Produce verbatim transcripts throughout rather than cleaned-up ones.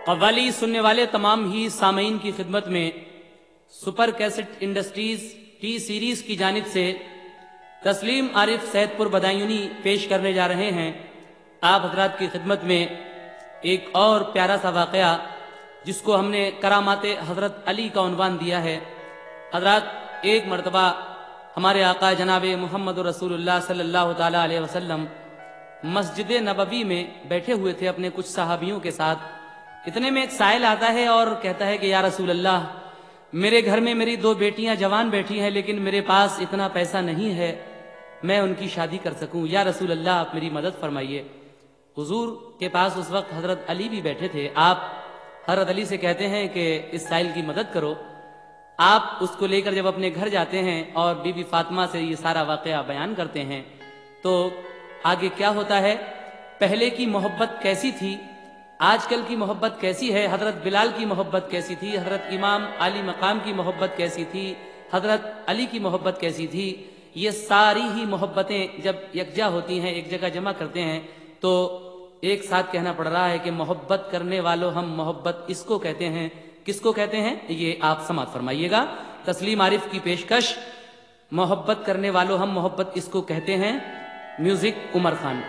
कव्वाली सुनने वाले तमाम ही सामीन की खिदमत में super cassette industries T series की जानिब से तस्लीम आरिफ सैदपुर बदायूनी पेश करने जा रहे हैं आप हजरात की खिदमत में एक और प्यारा सा वाक़या जिसको हमने करामाते हज़रत अली का उन्वान दिया है। हजरात, एक मरतबा हमारे आका जनाब मोहम्मद रसूलुल्लाह सल्लल्लाहु ताला अलैहि वसल्लम मस्जिद नबवी में बैठे हुए थे अपने कुछ सहाबियों के साथ। इतने में एक साइल आता है और कहता है कि या रसूल अल्लाह, मेरे घर में मेरी दो बेटियां जवान बैठी हैं, लेकिन मेरे पास इतना पैसा नहीं है मैं उनकी शादी कर सकूं। या रसूल अल्लाह, आप मेरी मदद फरमाइए। हुजूर के पास उस वक्त हजरत अली भी बैठे थे। आप हजरत अली से कहते हैं कि इस साइल की मदद करो। आप उसको लेकर जब अपने घर जाते हैं और बीबी फातिमा से ये सारा वाक़या बयान करते हैं तो आगे क्या होता है, पहले की मोहब्बत कैसी थी, आजकल की मोहब्बत कैसी है, हजरत बिलाल की मोहब्बत कैसी थी, हजरत इमाम अली मकाम की मोहब्बत कैसी थी, हजरत अली की मोहब्बत कैसी थी, ये सारी ही मोहब्बतें जब यकजा होती हैं, एक जगह जमा करते हैं तो एक साथ कहना पड़ रहा है कि मोहब्बत करने वालों हम मोहब्बत इसको कहते हैं। किसको कहते हैं ये आप समात फरमाइएगा। तस्लीम आरिफ की पेशकश, मोहब्बत करने वालों हम मोहब्बत इसको कहते हैं। म्यूजिक उमर खान।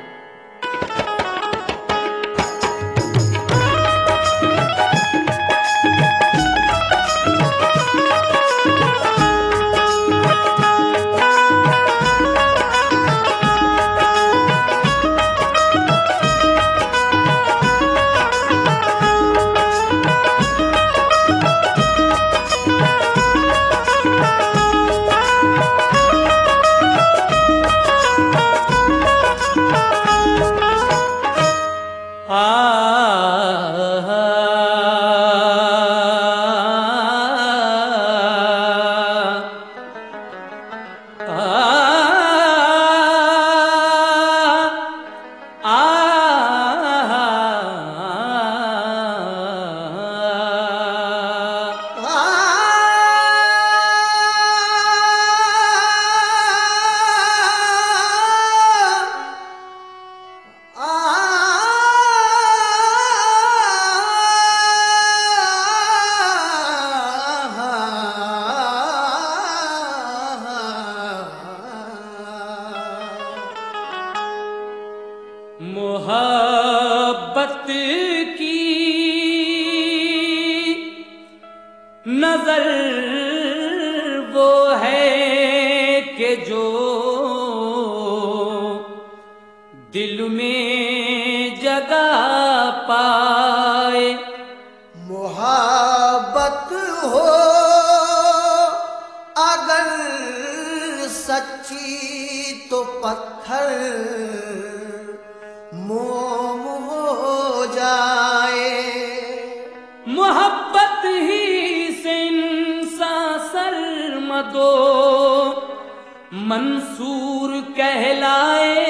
मोहब्बत की नजर वो है कि जो दिल में जगह पाए। मोहब्बत हो अगर सच्ची तो पत्थर मोम हो जाए। मोहब्बत ही से इंसान सरमदो मंसूर कहलाए।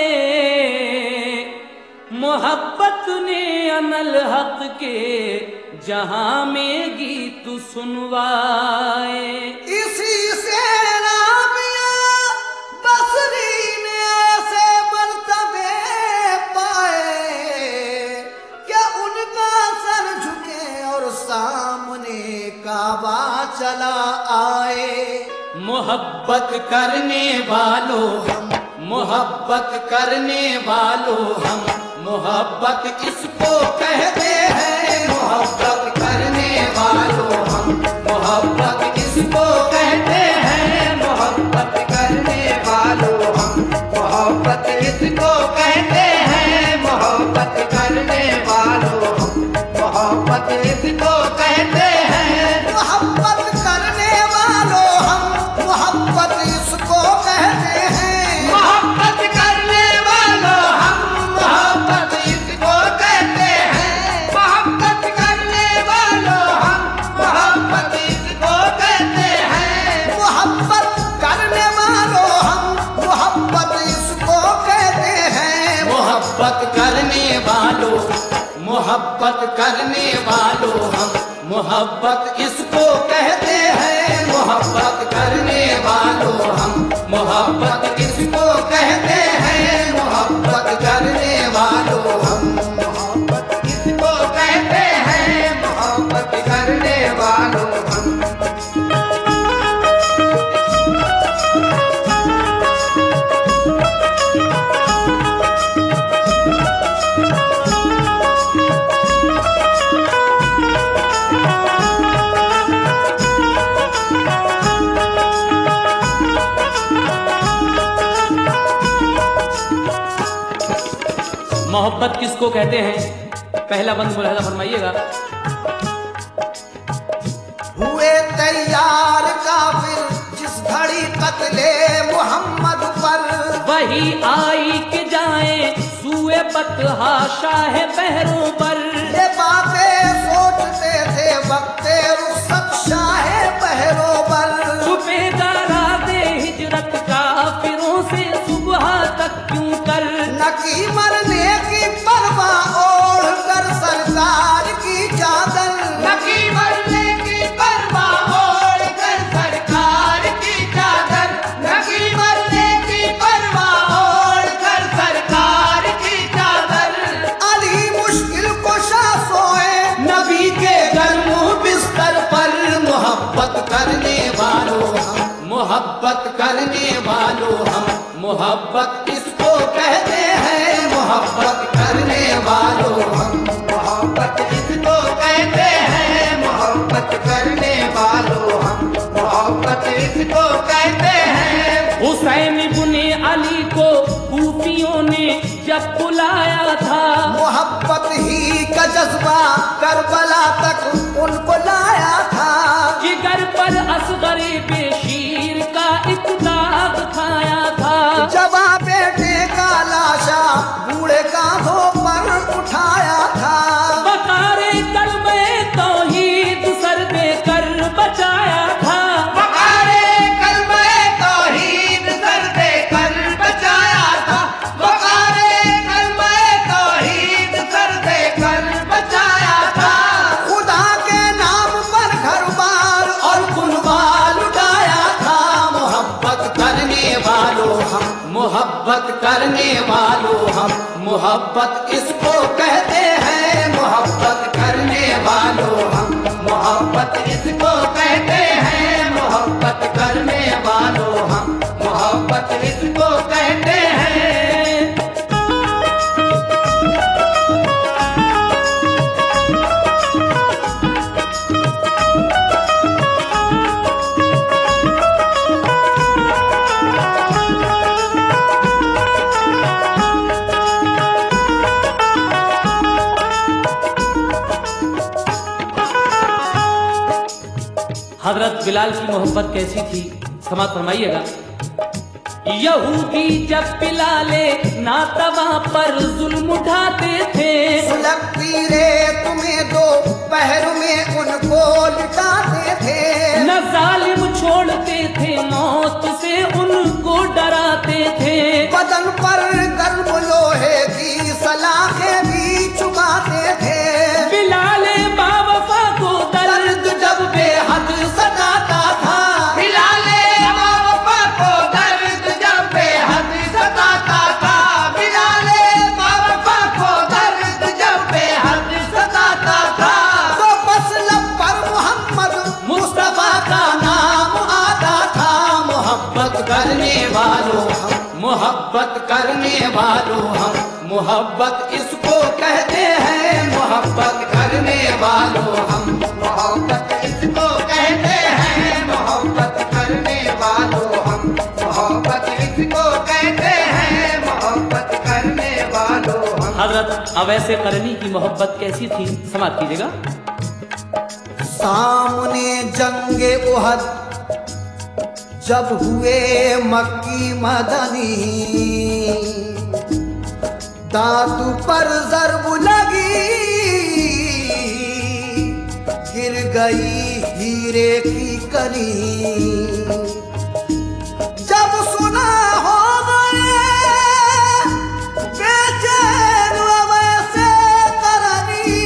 मोहब्बत ने अनल हक के जहां में गीत सुनवाए। इसी से राबिया बसरी ने ऐसे मर्तबे पाए क्या उनका सर झुके और सामने काबा चला आए। मोहब्बत करने वालों हम, मोहब्बत करने वालों हम, मोहब्बत किसको कहते हैं। मोहब्बत करने वालों हम, मोहब्बत किसको कहते हैं। मोहब्बत करने वालों हम, मोहब्बत किसको कहते हैं। मोहब्बत करने वालों हम, मोहब्बत किसको कहते हैं। मोहब्बत करने वालों हम, मोहब्बत इसको कहते हैं। मोहब्बत करने वालों हम, मोहब्बत इसको कहते हैं। मोहब्बत करने वालों हम, मोहब्बत इसको कहते हैं। मोहब्बत करने वालों हम, मोहब्बत इसको कहते हैं। मोहब्बत करने वालों, मोहब्बत करने वालों हम, मोहब्बत इसको कहते हैं। मोहब्बत करने वालों हम, मोहब्बत इसको कहते हैं। मोहब्बत करने वालों हम, मोहब्बत इसको कहते हैं। मोहब्बत किसको कहते हैं, पहला बंद मुलाहिजा फरमाइएगा। हुए तैयार काफिर जिस घड़ी कत्ले मोहम्मद पर, वही आई के जाए सुए बतहा शाह बहरों पर। ये बातें सोचते थे वक्ते रुखसत शाह बहरों पर। छुपे दे हिजरत काफिरों से सुबह तक क्यों कर, न की मरने की परवाह ओढ़ कर सरकार की चादर, न की मरने की परवाह ओढ़ कर सरकार की चादर, न की मरने की परवाह ओढ़ कर सरकार की चादर। अली मुश्किल कुशा सोए नबी के गर्म बिस्तर पर, मोहब्बत करने वालों हम, मोहब्बत करने वालों हम, मोहब्बत इसको कहते हैं, मोहब्बत करने वालों हम, मोहब्बत इसको कहते हैं, मोहब्बत करने वालों हम, मोहब्बत इसको कहते हैं। हुसैन इब्ने अली को कूफियों ने जब बुलाया था, मोहब्बत ही का जज्बा करबला तक उनको लाया था। जिगर पर असगरे बेशीर का इत्ताब खाया था। जवा बेटे का लाशा बूढ़े कांधों पर उठाया था। बकारे कलमे तौहीद सर देकर बचाया था। बकारे कलमे तौहीद सर देकर बचाया था। बकारे कलमे तौहीद सर देकर बचाया था। खुदा के नाम पर घर बार और कुर्बान उठाया था। मोहब्बत करने वालों हम, मोहब्बत करने वालों हम, मोहब्बत इसको कहते हैं, मोहब्बत करने वालों हम, मोहब्बत इसको कहते हैं, मोहब्बत करने वालों हम, मोहब्बत इसको कहते हैं। हजरत बिलाल की मोहब्बत कैसी थी, समात फरमाइएगा। यहूदी जब बिलाले नातवा पर जुल्म उठाते थे, सुलगती रे तुम्हें दो पहर में उनको लुटाते थे। न जालिम छोड़ते थे मौत से उनको डराते थे। बदन पर गर्म लोहे की सलाखें भी चुभाते थे। बिलाले बावफा को दर्द जब बेहद सताता था। बिलाले बावफा को दर्द जब बेहद सताता था। बिलाले बावफा को दर्द जब बेहद सताता था। तो बस लब पर मोहम्मद मुस्तफा का नाम आता था। मोहब्बत करने वालों हम, मोहब्बत करने वालों हम, मोहब्बत इसको कहते हैं, मोहब्बत करने वालों हम, मोहब्बत इसको कहते हैं, मोहब्बत करने वालों हम, मोहब्बत इसको कहते हैं, मोहब्बत करने वालों हम। हजरत अवैसे करनी की मोहब्बत कैसी थी, समात कीजिएगा। सामने जंगे उहद जब हुए मक्की मदनी, दादू पर ज़रब लगी गिर गई हीरे की कली। जब सुना हो गए बेचैन वैसे करनी,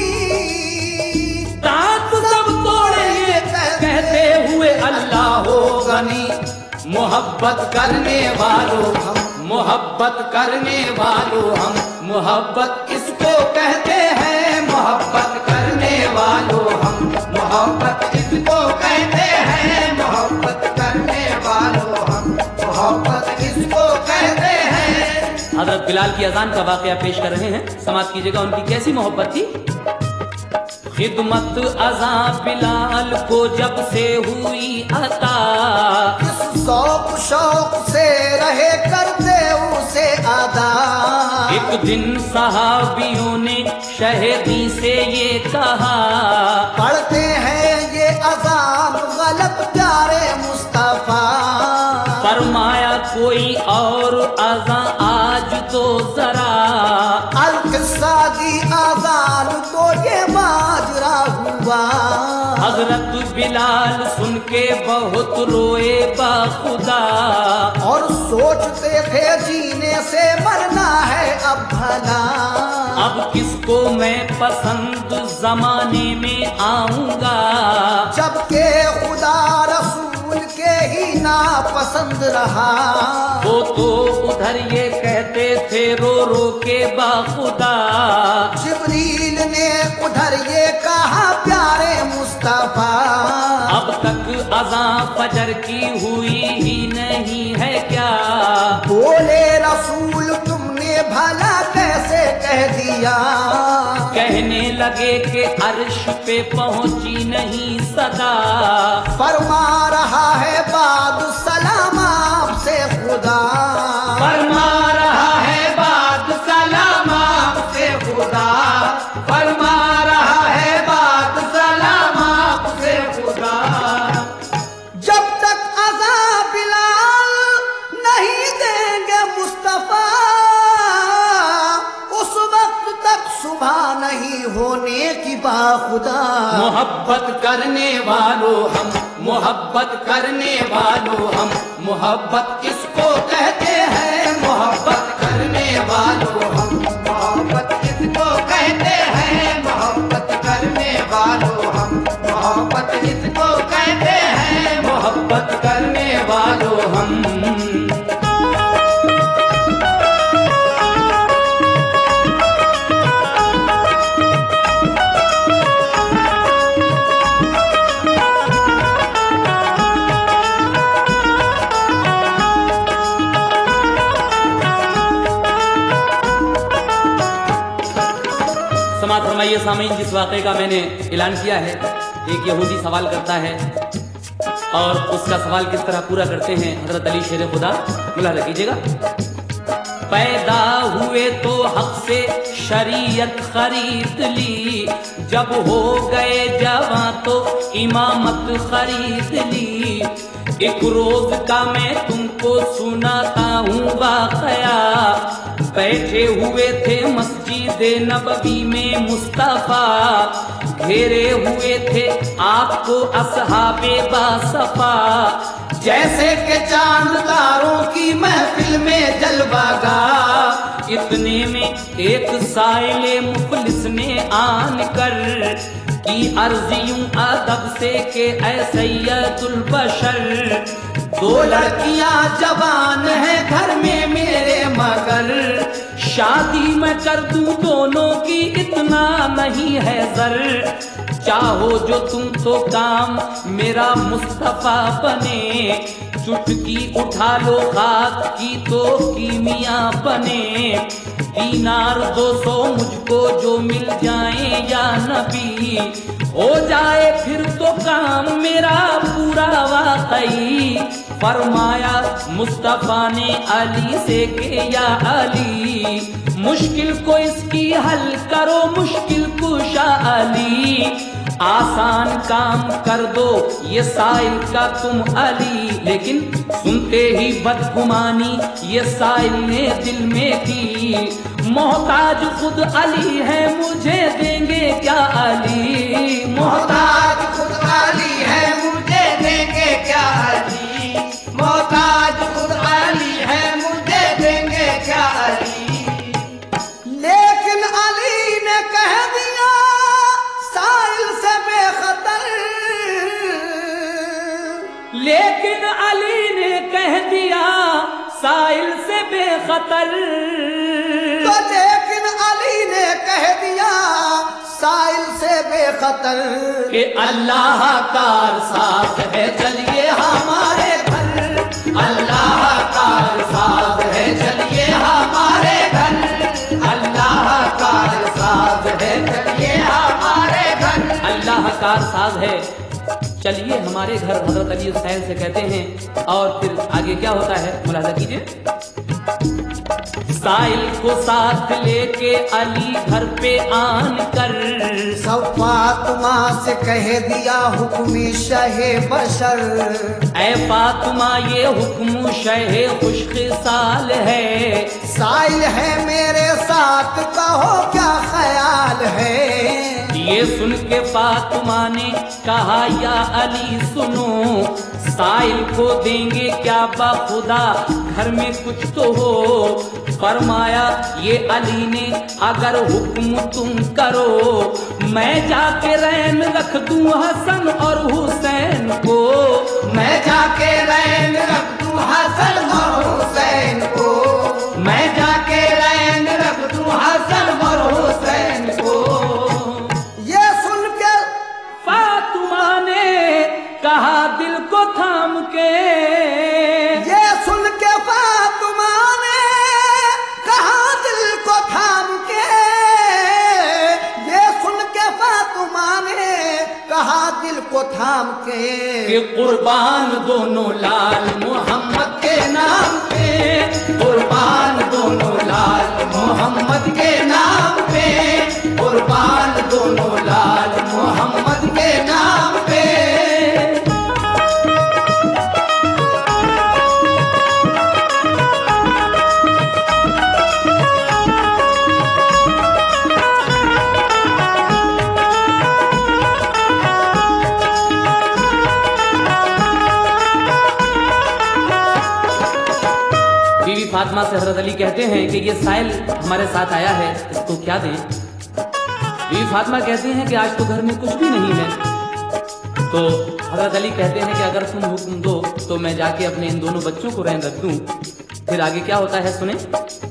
दांत सब तोड़े कहते हुए अल्लाह हो गनी। मोहब्बत करने वालों हम, मोहब्बत करने वालों हम, मोहब्बत इसको कहते हैं, मोहब्बत करने वालों हम, मोहब्बत इसको कहते हैं, मोहब्बत करने वालों हम, मोहब्बत इसको कहते हैं। हजरत बिलाल की अजान का वाकया पेश कर रहे हैं, समात कीजिएगा उनकी कैसी मोहब्बत थी। खिदमत अज़ा बिलाल को जब से हुई अता, शौक शौक से रहे करते उसे अदा। एक दिन सहाबियों ने शहीदी से ये कहा, पढ़ते हैं ये अज़ान गलत प्यारे मुस्तफा। फरमाया कोई और अज़ां आज तो जरा, अल-किस्सा की अज़ान तो ये माजरा हुआ। हजरत बिलाल सुन के बहुत रोए बाखुदा, और सोचते थे जीने से मरना है अब भला। अब किसको मैं पसंद जमाने में आऊंगा, जबकि खुदा रसूल के ही ना पसंद रहा। वो तो उधर ये कहते थे रो रो के बाखुदा, जिब्रील ने उधर ये कहा प्यारे मुस्तफा। अब तक अज़ां फजर की हुई ही नहीं है क्या, बोले रसूल तुमने भला कैसे कह दिया। कहने लगे कि अर्श पे पहुंची नहीं सदा, फरमा रहा है बाद सलाम आपसे खुदा। फरमा रहा है बाद सलाम आपसे खुदा, फरमा रहा है बाद सलाम आपसे खुदा। जब तक अज़ां बिलाल नहीं देंगे मुस्तफा, उस वक्त तक सुबह नहीं होने की बाखुदा। मोहब्बत करने वालों हम, मोहब्बत करने वालों हम, मोहब्बत किसको कहते हैं, मोहब्बत करने वालों हम, मोहब्बत किसको कहते हैं, मोहब्बत करने वालों हम। मोहब्बत किसको कहते हैं, मोहब्बत करने वालों हम। समाप्त फरमाइए सामीन, जिस वाक़े का मैंने ऐलान किया है। एक यहूदी सवाल करता है और उसका सवाल किस तरह पूरा करते हैं हजरत अली शेर खुदा, मुलाहिजा कीजिएगा। पैदा हुए तो हक से शरीयत खरीद ली, जब हो गए जवां तो इमामत खरीद ली। एक रोज का मैं तुमको सुनाता हूँ वाक़या, बैठे हुए थे मस्जिद नबवी में मुस्तफा, घेरे हुए थे आपको असहाबे बासफा। जैसे के चांद तारों की महफिल में जलवागा। इतने में एक साइले मुखलिस ने आन कर की अर्ज यूं अदब से के ऐ सैयदुल बशर, दो लड़कियां जवान हैं घर में मेरे मगर, शादी मैं कर दूं दोनों की इतना नहीं है जर। चाहो जो तुम तो काम मेरा मुस्तफा बने, चुटकी उठा लो खाक की तो कीमिया बने। दीनार दो सौ मुझको जो मिल जाए या नबी, हो जाए फिर तो काम मेरा पूरा वाकई। फरमाया मुस्तफा ने अली से के या अली, मुश्किल को इसकी हल करो मुश्किल कुशा अली। आसान काम कर दो ये साइल का तुम अली, लेकिन सुनते ही बदगुमानी ये साइल ने दिल में की। मोहताज खुद अली है मुझे देंगे क्या अली, मोहताज खुद अली है मुझे देंगे क्या अली। मोहताज खुद अली है मुझे देंगे क्या अली। लेकिन अली ने कह दिया साइल से बेखतर, लेकिन अली ने कह दिया साइल से बेखतर। तो लेकिन अली ने कह दिया साइल से बेखतर कि अल्लाह का साथ है चलिए हमारे घर, अल्लाह का साथ है चलिए हमारे घर, अल्लाह का साथ है चलिए हमारे घर, अल्लाह का साथ है चलिए हमारे घर। हजरत अली हुसैन से कहते हैं और फिर आगे क्या होता है मुलाहिजा कीजिए। साहिल को साथ लेके अली घर पे आन कर सब फातिमा से कह दिया हुक्म शहे बशर। ऐ फातिमा ये हुक्म शहे खुशकिसाल है। साहिल है मेरे साथ कहो क्या ख्याल है। ये सुन के फातिमा ने कहा या अली सुनो, साहिल को देंगे क्या बाखुदा घर में कुछ तो हो। फरमाया ये अली ने अगर हुक्म तुम करो, मैं जाके रैन रख दूं हसन और हुसैन को। मैं जाके रैन रख दूं हसन और हुसैन को। मैं जाके रैन रख दूं हसन और हुसैन को। ये सुन के फातिमा ने कहा दिल को थाम के, ये सुन के फातिमा ने कहा दिल को थाम के। ये सुन के फातिमा ने कहा दिल को थाम के कि कुर्बान दोनों लाल मोहम्मद के नाम पे, कुर्बान दोनों लाल मोहम्मद के नाम पे, कुर्बान दोनों लाल मोहम्मद के नाम पे। बीवी फातिमा से हजरत अली कहते हैं कि ये साहिल हमारे साथ आया है, इसको क्या दें। बीवी फातिमा कहती हैं कि आज तो घर में कुछ भी नहीं है। तो हजरत अली कहते हैं कि अगर तुम हुक्म दो तो मैं जाके अपने इन दोनों बच्चों को रहन रख दूं। फिर आगे क्या होता है सुने।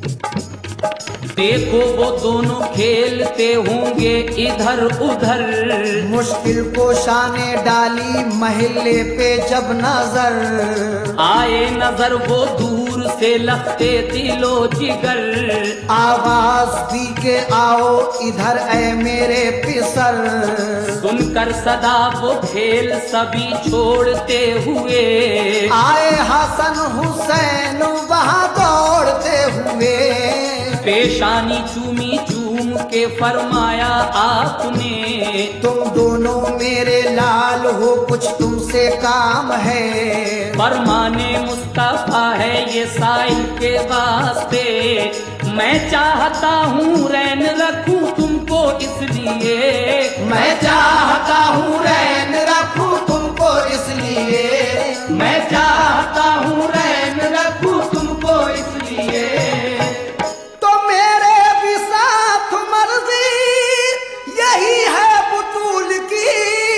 देखो वो दोनों खेलते होंगे इधर उधर, मुश्किल को शाने डाली महल्ले पे जब नजर। आए नजर वो दूर से लगते दिलो जिगर, आवाज दी के आओ इधर ऐ मेरे पिसर। सुनकर सदा वो खेल सभी छोड़ते हुए, आए हसन हुसैन वहाँ दौड़ते हुए। पेशानी चूमी चूम के फरमाया आपने, तुम दोनों मेरे लाल हो कुछ तुमसे काम है। फरमाने मुस्तफा है ये साहिल के वास्ते, मैं चाहता हूँ रैन रखूं तुमको इसलिए। मैं चाहता हूँ रैन रखूं तुमको इसलिए। मैं चाहता हूँ रैन रखूं तुमको इसलिए। तो मेरे भी साथ मर्जी यही है बुतूल की।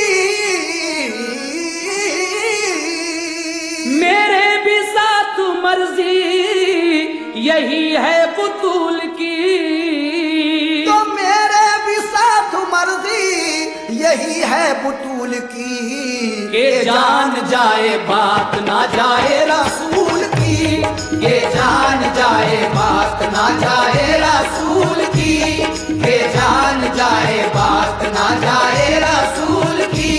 मेरे भी साथ मर्जी यही है बुतूल की। तो मेरे भी साथ मर्जी यही है बुतूल की। के जान जाए बात ना जाए रसूल की। ये जान जाए बात ना जाए रसूल की। ये जान जाए बात ना जाए रसूल की।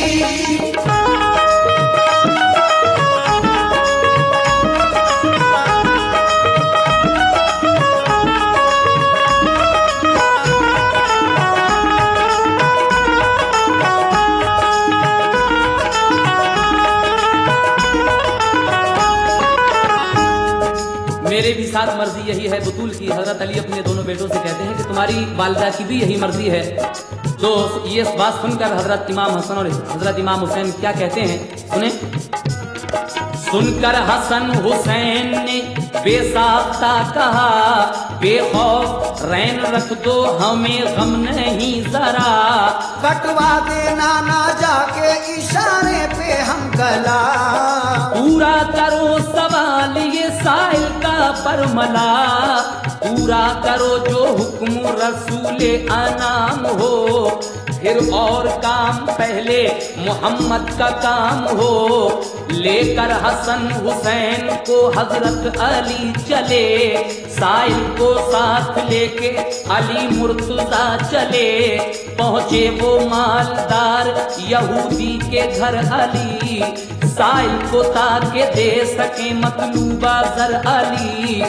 मेरे भी साथ मर्जी यही है बुतूल की। हजरत अली अपने दोनों बेटों से कहते हैं कि तुम्हारी वालिदा की भी यही मर्जी है। तो ये बात सुनकर हजरत इमाम हसन और हजरत इमाम हुसैन क्या कहते हैं सुने। सुनकर हसन हुसैन ने बेसाख्ता कहा, बेखौफ रैन रख दो हमें गम नहीं जरा। कटवा देना ना जाके इशारे पे हम गला। पूरा करो सवाल ये साहिल का परमला, पूरा करो जो हुक्म रसूले अनाम हो। फिर और काम पहले मोहम्मद का काम हो। लेकर हसन हुसैन को हजरत अली चले, साहिल को साथ लेके अली मुर्तजा चले। पहुँचे वो मालदार यहूदी के घर अली, साहिल को ताके दे सके मतलूबा जर अली।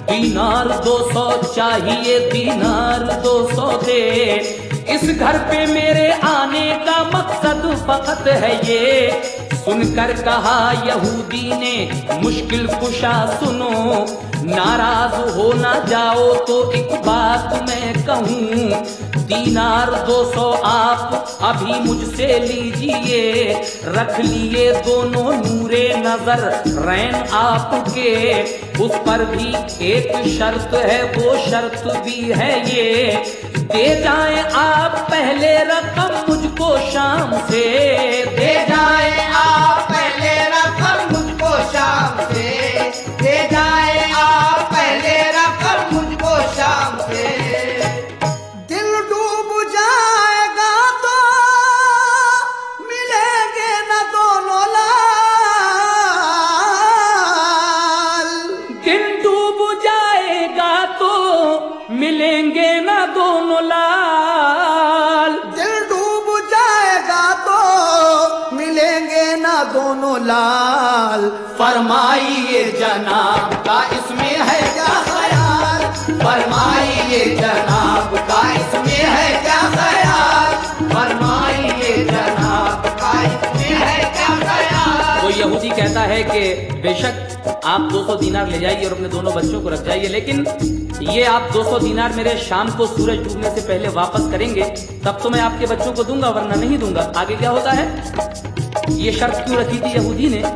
दीनार दो सौ चाहिए, दीनार दो सौ दे। इस घर पे मेरे आने का मकसद फकत है ये। सुनकर कहा यहूदी ने मुश्किल कुशा सुनो, नाराज हो ना जाओ तो एक बात मैं कहूँ। दीनार दो सौ आप अभी मुझसे लीजिए, रख लिए दोनों नूरे नजर रैन आपके। उस पर भी एक शर्त है, वो शर्त भी है ये, दे जाएं आप पहले रकम मुझको शाम से। दे जाए आप पहले रकम मुझको शाम से, दे जाए आप पहले रकम मुझको शाम से। दिल डूब जाएगा तो मिलेंगे न दोनों लाल। दिल डूब जाएगा तो मिलेंगे ना दोनों लाल। दिल डूब जाएगा तो मिलेंगे ना दोनों लाल। फरमाइए जनाब का इसमें है क्या ख्याल, फरमाइए जनाब का इसमें है क्या ख्याल, फरमाइए जनाब का इसमें है क्या ख्याल। वो यहूदी कहता है कि बेशक आप दो सौ दीनार ले जाइए और अपने दोनों बच्चों को रख जाइए, लेकिन ये आप दो सौ दीनार मेरे शाम को सूरज डूबने से पहले वापस करेंगे तब तो मैं आपके बच्चों को दूंगा, वरना नहीं दूंगा। आगे क्या होता है, ये शर्त क्यों रखी थी यहूदी ने?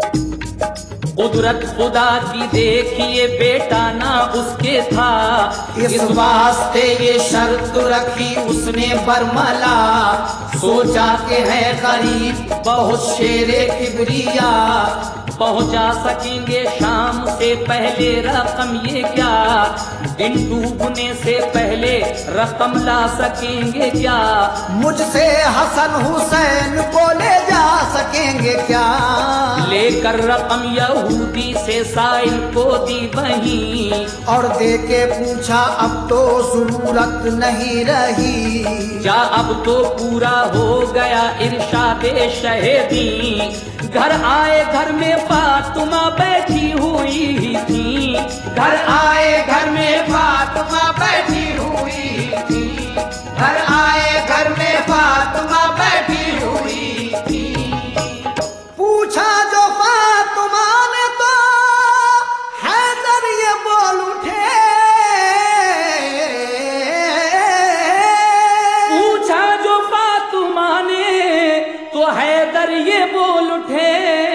कुदरत खुदा की देखिए बेटा ना उसके था, इस वास्ते ये शर्त रखी उसने बरमला। सोचा के है गरीब बहुत शेरे किबरिया, पहुंचा सकेंगे शाम से पहले रकम ये क्या, दिन डूबने से पहले रकम ला सकेंगे क्या। मुझसे हसन हुसैन को ले जा सकेंगे क्या। लेकर रकम यहूदी से साइल को दी वहीं, और दे के पूछा अब तो जरूरत नहीं रही, जा अब तो पूरा हो गया इरशादे शहीदी। घर आए घर में फातिमा बैठी हुई थी, घर आए घर में फातिमा बैठी हुई थी, घर आए घर में फातिमा बैठी हुई थी। पूछा जो फातिमा ने तो हैदर ये बोल उठे, पूछा जो फातिमा ने तो हैदर ये बोल उठे,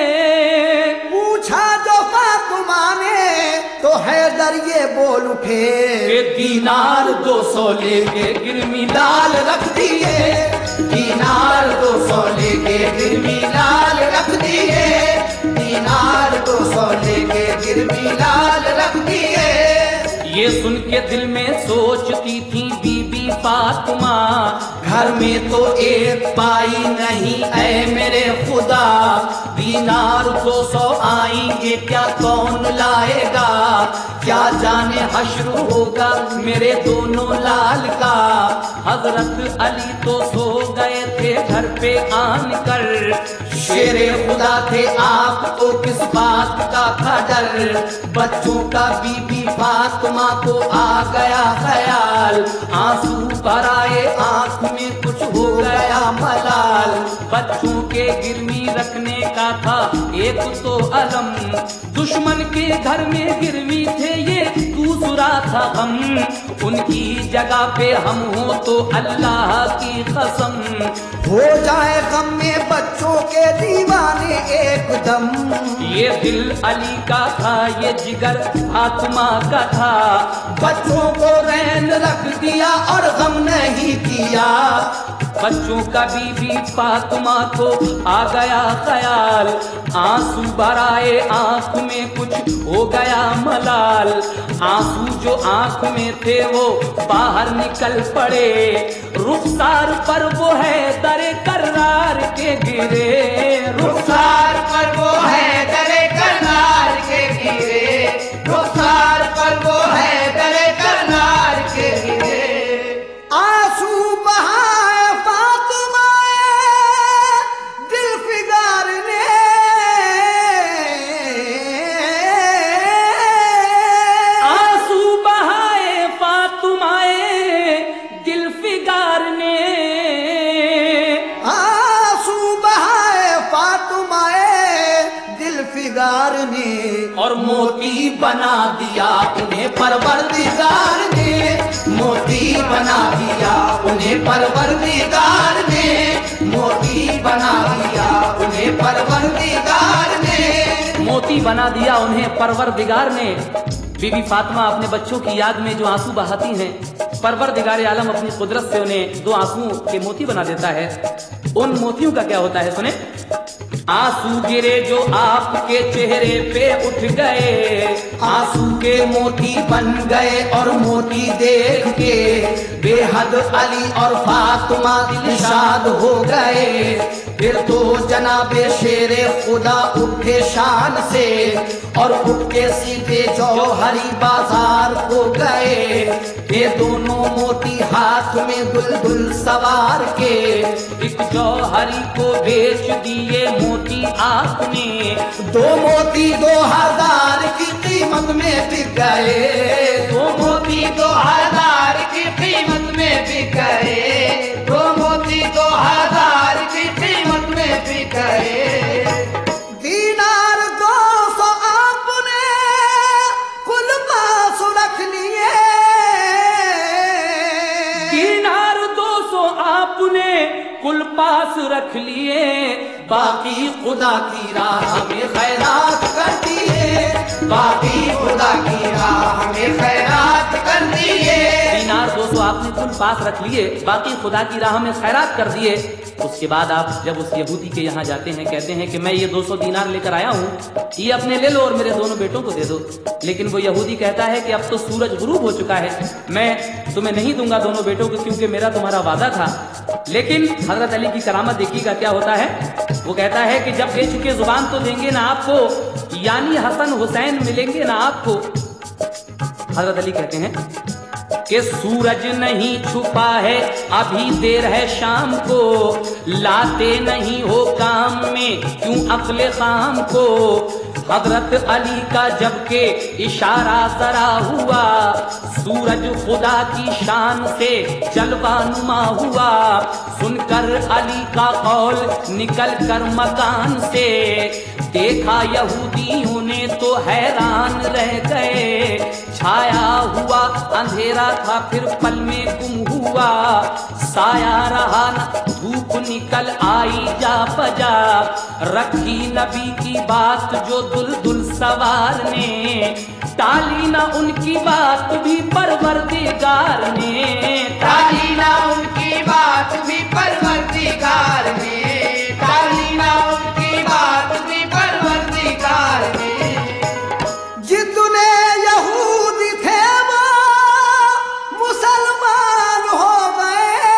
पूछा जो फातिमा ने तो हैदर ये बोल उठे। के दीनार दो सौ लेके गिरमी लाल रख दिए, दीनार दो सौ लेके गिरवी लाल रख दिए, दीनार दो सौ लेके गिरवी लाल रख दिए। ये सुन के दिल में सोचती थी बीबी फातिमा, घर में तो एक पाई नहीं ऐ मेरे खुदा, दीनार दो सौ आएंगे क्या कौन लाएगा, क्या जाने हश्र होगा मेरे दोनों लाल का। हजरत अली तो सो गए थे घर पे आन कर, शेरे खुदा थे आप तो किस बात का था डर। बच्चों का बीबी फातिमा को आ गया ख्याल, आंसू भर आए आंख में कुछ हो गया मलाल। बच्चों के गिरवी रखने का था एक तो अलम, दुश्मन के घर में गिरवी थे ये दूसरा था गम। उनकी जगह पे हम हो तो अल्लाह की कसम, हो जाए गम में बच्चों के दीवाने एकदम। ये दिल अली का था ये जिगर फातिमा का था, बच्चों को रैन रख दिया और गम नहीं किया। बच्चों का बीबी फातिमा को आ गया ख्याल, आंसू भराए आंख में कुछ हो गया मलाल। आंसू जो आंख में थे वो बाहर निकल पड़े, रुखसार पर वो है दरे करार के गिरे, रुखसार पर वो है दरे करार के गिरे, रुखसार पर वो है दरे करार के गिरे। आंसू बहाए फातिमा दिल फिगार ने, आंसू और मोती बना दिया उन्हें परवरदिगार ने, मोती बना दिया उन्हें परवरदिगार ने, मोती बना दिया उन्हें परवरदिगार ने, मोती बना दिया उन्हें परवरदिगार ने। बीबी फातिमा अपने बच्चों की याद में जो आंसू बहाती हैं, परवरदिगार आलम अपनी कुदरत से उन्हें दो आंसुओं के मोती बना देता है। उन मोतियों का क्या होता है सुने। आंसू गिरे जो आपके चेहरे पे उठ गए, आंसू के मोती बन गए और मोती देख के बेहद अली और फातिमा दिलशाद हो गए। फिर तो जनाबे शेरे खुदा उठे शान से और उठ के सीधे जौहरी बाजार को गए। ये दोनों मोती हाथ में दुलदुल सवार के एक जौहरी को बेच दिए मोती आपने। दो मोती दो हजार की कीमत में बिक गए, दो मोती दो हजार की कीमत में बिक गए, दो मोती दो हजार की कीमत में बिक गए। दीनार दो सौ आपने कुल पास रख लिए, दीनार दो सौ आपने कुल पास रख लिए, बाकी खुदा की राह में खैरात कर दिए, बाकी खुदा की राह में खैरात कर दिए। दीनार दो सौ आपने कुल पास रख लिए, बाकी खुदा की राह में खैरात कर दिए। उसके बाद आप जब उस यहूदी के यहाँ जाते हैं, कहते हैं कि मैं ये दो सौ दीनार लेकर आया हूँ, ये अपने ले लो और मेरे दोनों बेटों को दे दो। लेकिन वो यहूदी कहता है कि अब तो सूरज गुरूब हो चुका है, मैं तुम्हें नहीं दूंगा दोनों बेटों को, क्योंकि मेरा तुम्हारा वादा था। लेकिन हजरत अली की करामत देखिएगा क्या होता है। वो कहता है कि जब दे चुके जुबान तो देंगे ना आपको, यानी हसन हुसैन मिलेंगे ना आपको। हजरत अली कहते हैं कि सूरज नहीं छुपा है अभी देर है शाम को, लाते नहीं हो काम में क्यों अक्ले काम को। हजरत अली का जबकि इशारा जरा हुआ, सूरज खुदा की शान से जलवा नुमा हुआ। सुनकर अली का कौल निकल कर मकान से, देखा यहूदियों ने तो हैरान रह गए। छाया हुआ अंधेरा था फिर पल में गुम हुआ, साया रहा न धूप निकल आई जा बजा। रखी नबी की बात जो दुलदुल सवार ने, टाली ना उनकी बात भी परवरदिगार ने, टाली ना उनकी बात भी परवरदिगार ने, टाली ना उनकी बात भी परवरदिगार ने। जितने यहूदी थे वो मुसलमान हो गए,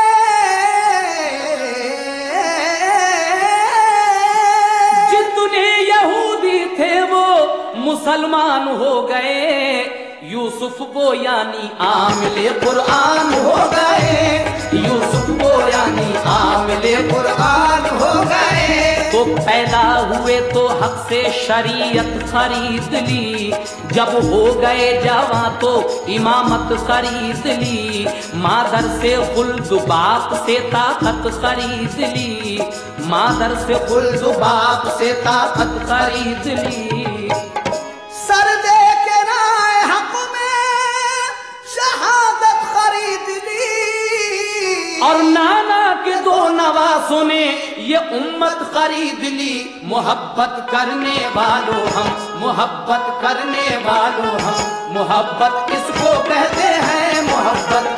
जितने यहूदी थे वो मुसलमान हो गए। यूसुफ वो यानी आमिले कुरान हो गए, यूसुफ वो यानी आमिले कुरान हो गए। तो पैदा हुए तो हक से शरीयत खरीद ली, जब हो गए जवां तो इमामत खरीद ली। मादर से खुल्द बाप से ताकत खरीद ली, मादर से खुल्द बाप से ताकत खरीद ली। सर दे के राय हक में शहादत खरीद ली, और नाना के दो नवासों ने ये उम्मत खरीद ली। मोहब्बत करने वालों हम, मोहब्बत करने वालों हम, मोहब्बत किसको कहते हैं, मोहब्बत